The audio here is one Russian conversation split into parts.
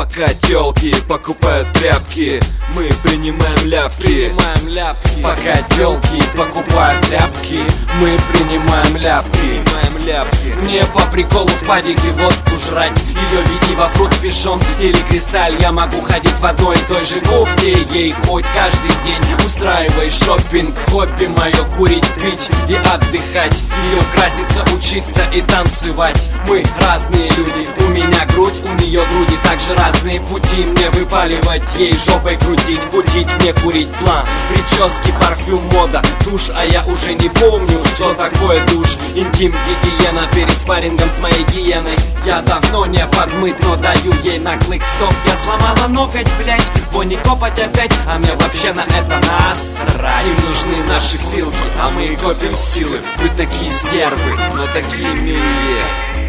Пока тёлки покупают тряпки, мы принимаем ляпки. Пока тёлки покупают тряпки, мы принимаем ляпки. Мне по приколу в падике водку жрать, ее веди во фрут пишон или кристаль. Я могу ходить в одной и той же кофте, ей хоть каждый день. Устраивай шопинг, хобби мое курить, пить и отдыхать. Ее краситься, учиться и танцевать. Мы разные люди, у меня грудь, у нее груди. Также разные пути, мне выпаливать, ей жопой крутить, кутить, мне курить план. Прически, парфюм, мода, душ, а я уже не помню, что такое душ. Интим, гигиена перед спаррингом с моей гиеной. Я давно не подмыт, но даю ей на клик стоп. Я сломала ноготь, блять, не копать опять, а мне вообще на это насрать. Им нужны наши филки, а мы копим силы. Вы такие стервы, но такие милые.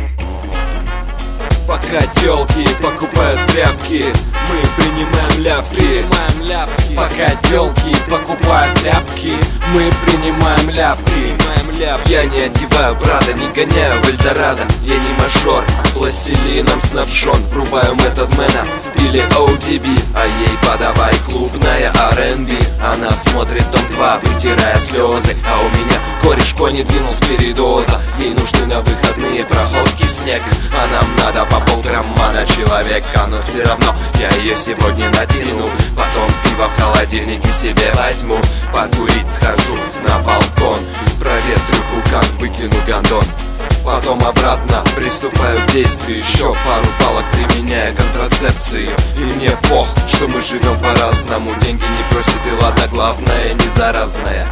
Пока тёлки покупают тряпки, мы принимаем ляпки. Пока тёлки покупают тряпки, мы принимаем ляпки. Я не одеваю Прада, не гоняю в Эльдорадо. Я не мажор, пластилином снабжен. Врубаю Method Man или ODB, а ей подавай клубная R&B. Она смотрит Дом 2, вытирая слезы, а у меня кореш кони двинул с передоза. Ей нужны на выходные проходки в снег, а нам надо по полграмма на человека. Но все равно я ее сегодня натяну. Потом пиво в холодильнике себе возьму. Покурить схожу на балкон, проветрю кукан, выкину гондон. Потом обратно приступаю к действию. Еще пару палок применяя контрацепцию. И мне пох, что мы живем по-разному. Деньги не просит и ладно, главное не заразная.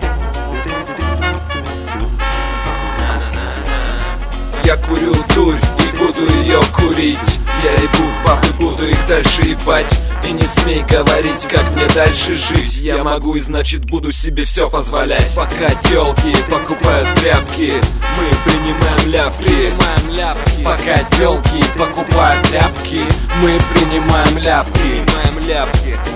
Я курю дурь и буду ее курить. Я ебу бабы, буду их дальше ебать. И не смей говорить, как мне дальше жить. Я могу и значит буду себе все позволять. Пока тёлки покупают тряпки, мы принимаем ляпки. Пока тёлки покупают тряпки, мы принимаем ляпки.